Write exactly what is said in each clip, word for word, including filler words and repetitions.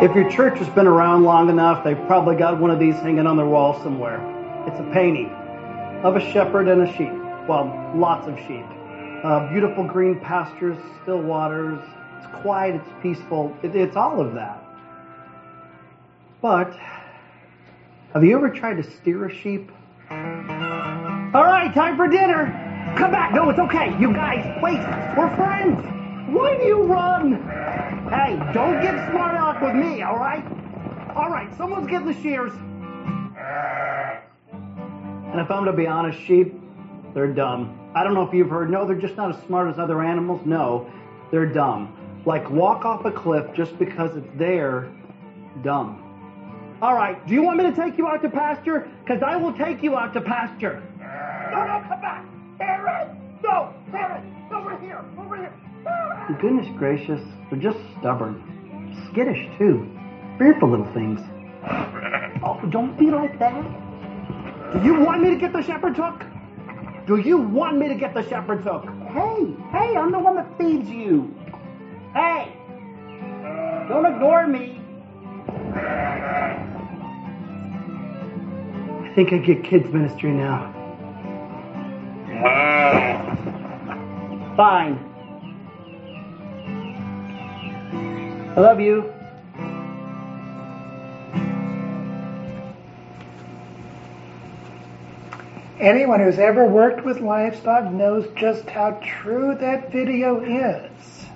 If your church has been around long enough, they've probably got one of these hanging on their wall somewhere. It's a painting of a shepherd and a sheep. Well, lots of sheep. Uh, beautiful green pastures, still waters. It's quiet, it's peaceful. It, it's all of that. But have you ever tried to steer a sheep? All right, time for dinner. Come back. No, it's okay. You guys, wait. We're friends. Why do you run? Hey, don't get smart aleck with me, all right? All right, someone's getting the shears. And if I'm to be honest, sheep, they're dumb. I don't know if you've heard. No, they're just not as smart as other animals. No, they're dumb. Like walk off a cliff just because it's there, dumb. All right, do you want me to take you out to pasture? Because I will take you out to pasture. No, no, come back. Aaron! No, Aaron! Over here! Over here! Aaron! Goodness gracious, they're just stubborn. Skittish, too. Fearful little things. Oh, don't be like that. Do you want me to get the shepherd's hook? Do you want me to get the shepherd's hook? Hey, hey, I'm the one that feeds you. Hey! Don't ignore me. I think I get kids ministry now. Fine. I love you. Anyone who's ever worked with livestock knows just how true that video is.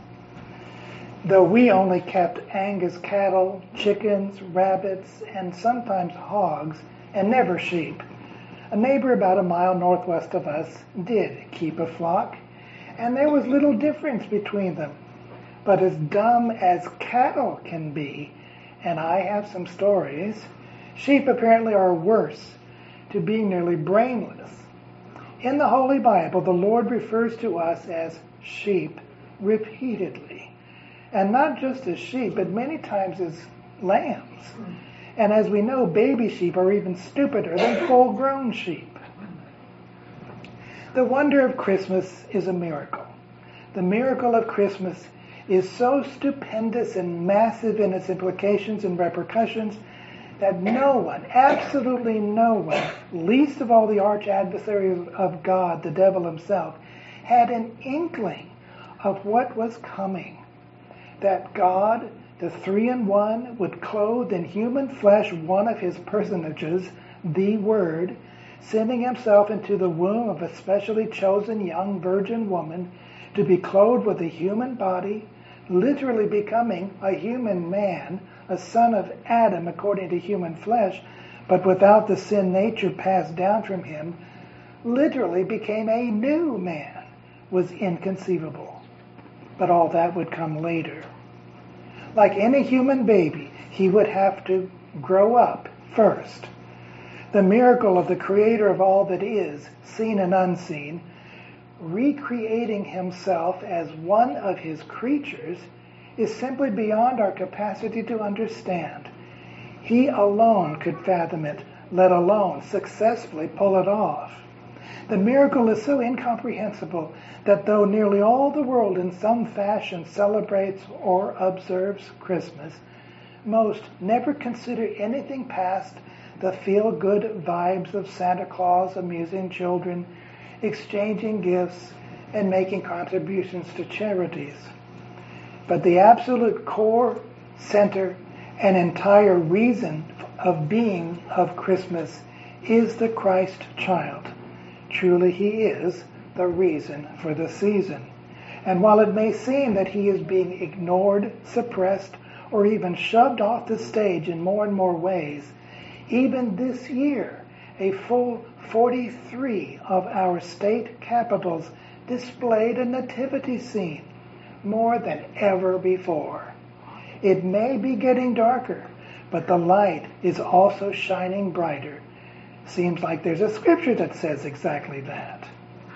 Though we only kept Angus cattle, chickens, rabbits, and sometimes hogs, and never sheep, a neighbor about a mile northwest of us did keep a flock, and there was little difference between them. But as dumb as cattle can be, and I have some stories, sheep apparently are worse, to being nearly brainless. In the Holy Bible, the Lord refers to us as sheep repeatedly. And not just as sheep, but many times as lambs. And as we know, baby sheep are even stupider than full-grown sheep. The wonder of Christmas is a miracle. The miracle of Christmas is so stupendous and massive in its implications and repercussions that no one, absolutely no one, least of all the arch adversary of God, the devil himself, had an inkling of what was coming. That God, the three-in-one, would clothe in human flesh one of his personages, the Word, sending himself into the womb of a specially chosen young virgin woman to be clothed with a human body, literally becoming a human man, a son of Adam according to human flesh, but without the sin nature passed down from him, literally became a new man, was inconceivable. But all that would come later. Like any human baby, he would have to grow up first. The miracle of the Creator of all that is, seen and unseen, recreating himself as one of his creatures, is simply beyond our capacity to understand. He alone could fathom it, let alone successfully pull it off. The miracle is so incomprehensible that though nearly all the world in some fashion celebrates or observes Christmas, most never consider anything past the feel-good vibes of Santa Claus amusing children, exchanging gifts, and making contributions to charities. But the absolute core, center, and entire reason of being of Christmas is the Christ child. Truly he is the reason for the season. And while it may seem that he is being ignored, suppressed, or even shoved off the stage in more and more ways, even this year, a full forty-three of our state capitals displayed a nativity scene, more than ever before. It may be getting darker, but the light is also shining brighter. Seems like there's a scripture that says exactly that.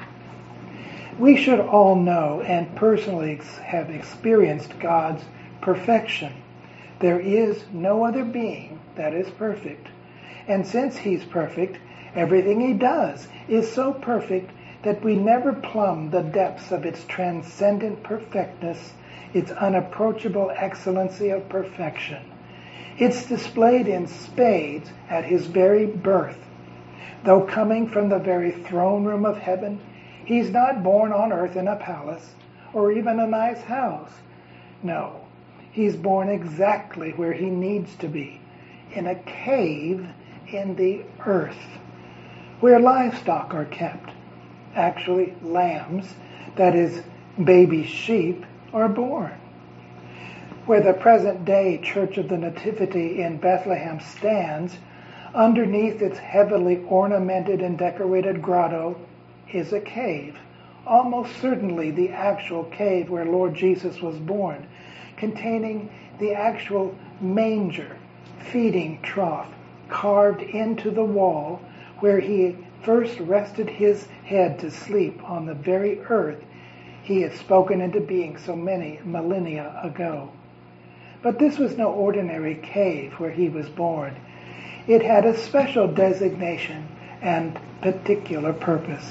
We should all know and personally have experienced God's perfection. There is no other being that is perfect. And since he's perfect, everything he does is so perfect that we never plumb the depths of its transcendent perfectness, its unapproachable excellency of perfection. It's displayed in spades at his very birth. Though coming from the very throne room of heaven, he's not born on earth in a palace or even a nice house. No, he's born exactly where he needs to be, in a cave in the earth, where livestock are kept. Actually, lambs, that is, baby sheep, are born. Where the present-day Church of the Nativity in Bethlehem stands, underneath its heavily ornamented and decorated grotto is a cave, almost certainly the actual cave where Lord Jesus was born, containing the actual manger, feeding trough, carved into the wall where he first rested his head to sleep on the very earth he had spoken into being so many millennia ago. But this was no ordinary cave where he was born. It had a special designation and particular purpose.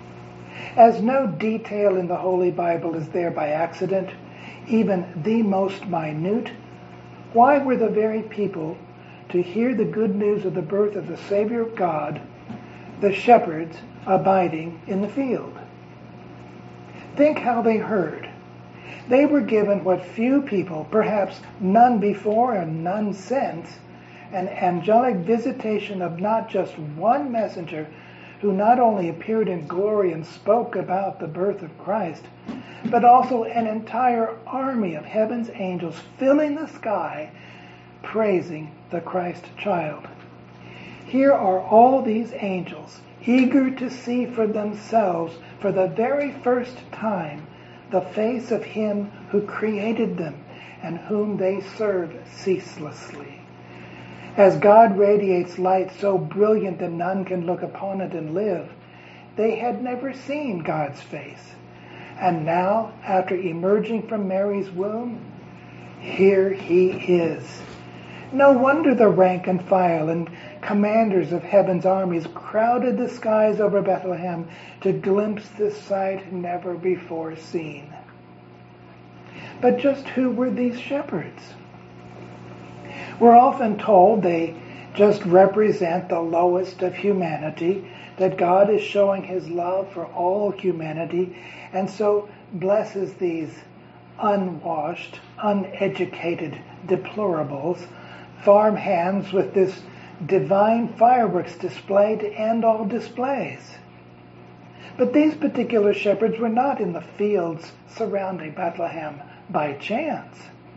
As no detail in the Holy Bible is there by accident, even the most minute, why were the very people to hear the good news of the birth of the Savior of God, the shepherds abiding in the field? Think how they heard. They were given what few people, perhaps none before and none since, an angelic visitation of not just one messenger who not only appeared in glory and spoke about the birth of Christ, but also an entire army of heaven's angels filling the sky, praising the Christ child. Here are all these angels, eager to see for themselves, for the very first time, the face of him who created them and whom they serve ceaselessly. As God radiates light so brilliant that none can look upon it and live, they had never seen God's face. And now, after emerging from Mary's womb, here he is. No wonder the rank and file and commanders of heaven's armies crowded the skies over Bethlehem to glimpse this sight never before seen. But just who were these shepherds? We're often told they just represent the lowest of humanity, that God is showing his love for all humanity, and so blesses these unwashed, uneducated deplorables, farmhands with this divine fireworks display to end all displays. But these particular shepherds were not in the fields surrounding Bethlehem by chance.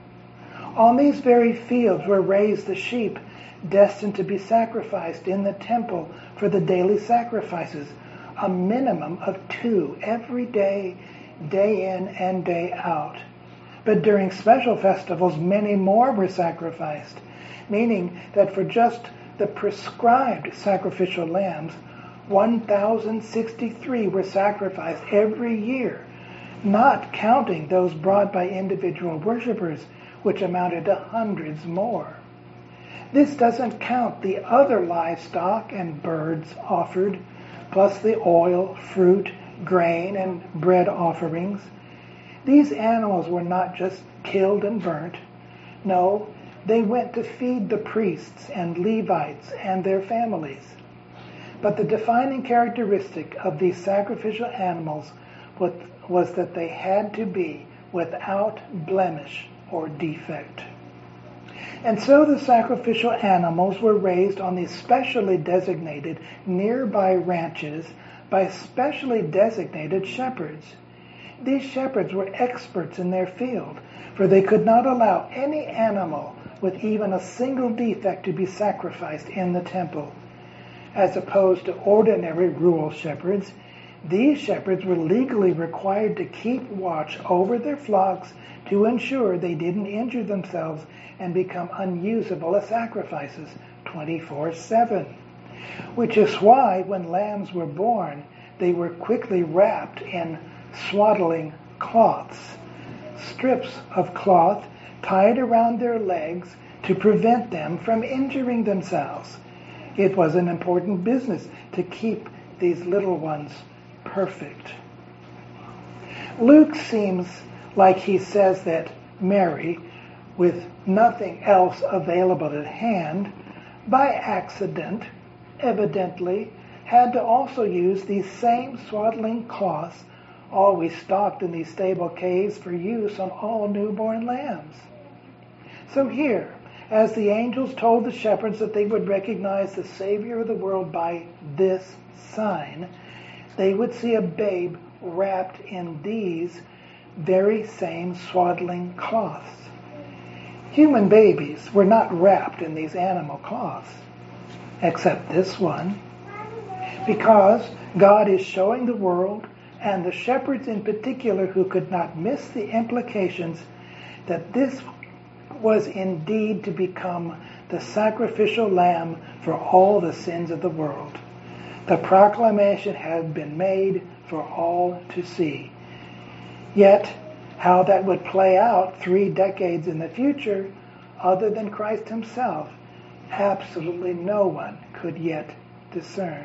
On these very fields were raised the sheep destined to be sacrificed in the temple for the daily sacrifices, a minimum of two every day, day in and day out. But during special festivals, many more were sacrificed, meaning that for just the prescribed sacrificial lambs, one thousand sixty-three were sacrificed every year, not counting those brought by individual worshipers, which amounted to hundreds more. This doesn't count the other livestock and birds offered, plus the oil, fruit, grain, and bread offerings. These animals were not just killed and burnt. No, they went to feed the priests and Levites and their families. But the defining characteristic of these sacrificial animals was that they had to be without blemish or defect. And so the sacrificial animals were raised on these specially designated nearby ranches by specially designated shepherds. These shepherds were experts in their field, for they could not allow any animal with even a single defect to be sacrificed in the temple. As opposed to ordinary rural shepherds, these shepherds were legally required to keep watch over their flocks to ensure they didn't injure themselves and become unusable as sacrifices twenty-four seven. Which is why when lambs were born, they were quickly wrapped in swaddling cloths, strips of cloth tied around their legs to prevent them from injuring themselves. It was an important business to keep these little ones perfect. Luke seems like he says that Mary, with nothing else available at hand, by accident, evidently, had to also use these same swaddling cloths always stocked in these stable caves for use on all newborn lambs. So here, as the angels told the shepherds that they would recognize the Savior of the world by this sign, they would see a babe wrapped in these very same swaddling cloths. Human babies were not wrapped in these animal cloths, except this one, because God is showing the world, and the shepherds in particular who could not miss the implications, that this was indeed to become the sacrificial lamb for all the sins of the world. The proclamation had been made for all to see. Yet, how that would play out three decades in the future, other than Christ himself, absolutely no one could yet discern.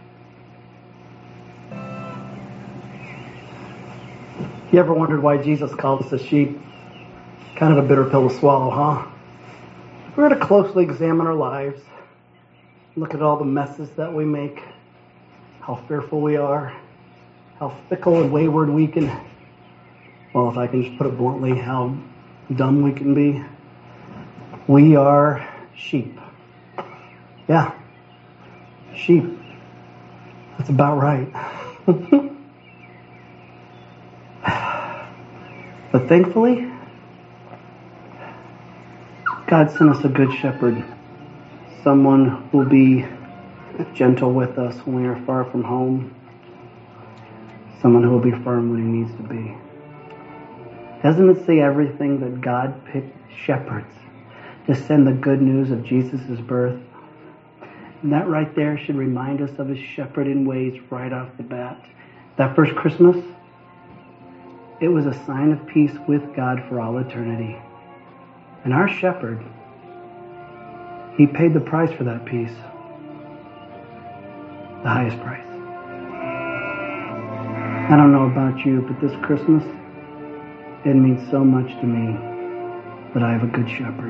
You ever wondered why Jesus called us a sheep? Kind of a bitter pill to swallow, huh? If we were to closely examine our lives, look at all the messes that we make, how fearful we are, how fickle and wayward we can, well, if I can just put it bluntly, how dumb we can be. We are sheep. Yeah, sheep. That's about right. But thankfully, God sent us a good shepherd, someone who will be gentle with us when we are far from home, someone who will be firm when he needs to be. Doesn't it say everything that God picked shepherds to send the good news of Jesus' birth? And that right there should remind us of his shepherding ways right off the bat. That first Christmas, it was a sign of peace with God for all eternity. And our shepherd, he paid the price for that peace. The highest price. I don't know about you, but this Christmas, it means so much to me that I have a good shepherd.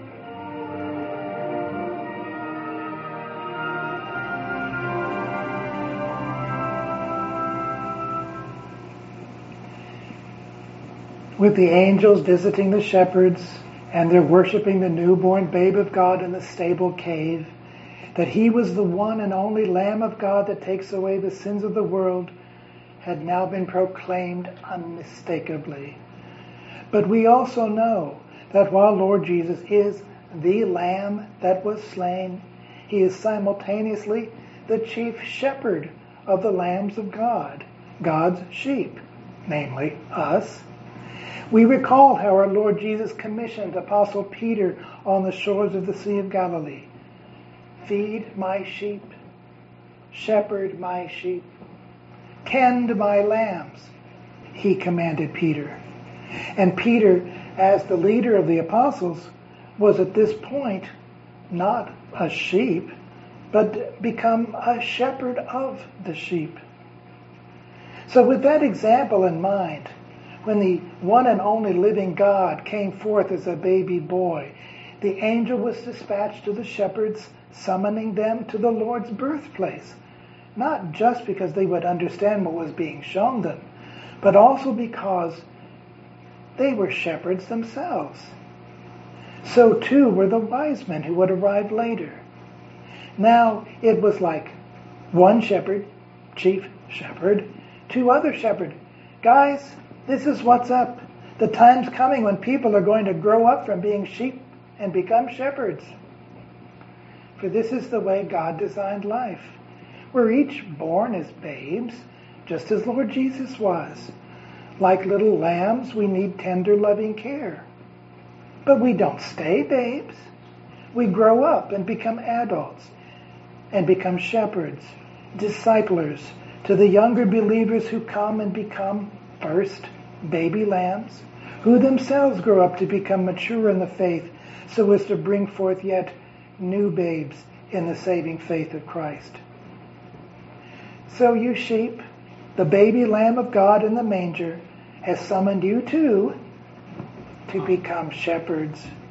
With the angels visiting the shepherds, and they're worshiping the newborn babe of God in the stable cave, that he was the one and only Lamb of God that takes away the sins of the world, had now been proclaimed unmistakably. But we also know that while Lord Jesus is the Lamb that was slain, he is simultaneously the chief shepherd of the lambs of God, God's sheep, namely us. We recall how our Lord Jesus commissioned Apostle Peter on the shores of the Sea of Galilee. Feed my sheep, shepherd my sheep, tend my lambs, he commanded Peter. And Peter, as the leader of the apostles, was at this point not a sheep, but become a shepherd of the sheep. So with that example in mind, when the one and only living God came forth as a baby boy, the angel was dispatched to the shepherds, summoning them to the Lord's birthplace, not just because they would understand what was being shown them, but also because they were shepherds themselves. So too were the wise men who would arrive later. Now it was like one shepherd, chief shepherd, two other shepherds. Guys, this is what's up. The time's coming when people are going to grow up from being sheep and become shepherds. For this is the way God designed life. We're each born as babes, just as Lord Jesus was. Like little lambs, we need tender, loving care. But we don't stay babes. We grow up and become adults and become shepherds, disciplers to the younger believers who come and become first baby lambs, who themselves grow up to become mature in the faith so as to bring forth yet new babes in the saving faith of Christ. So you sheep, the baby Lamb of God in the manger has summoned you too to become shepherds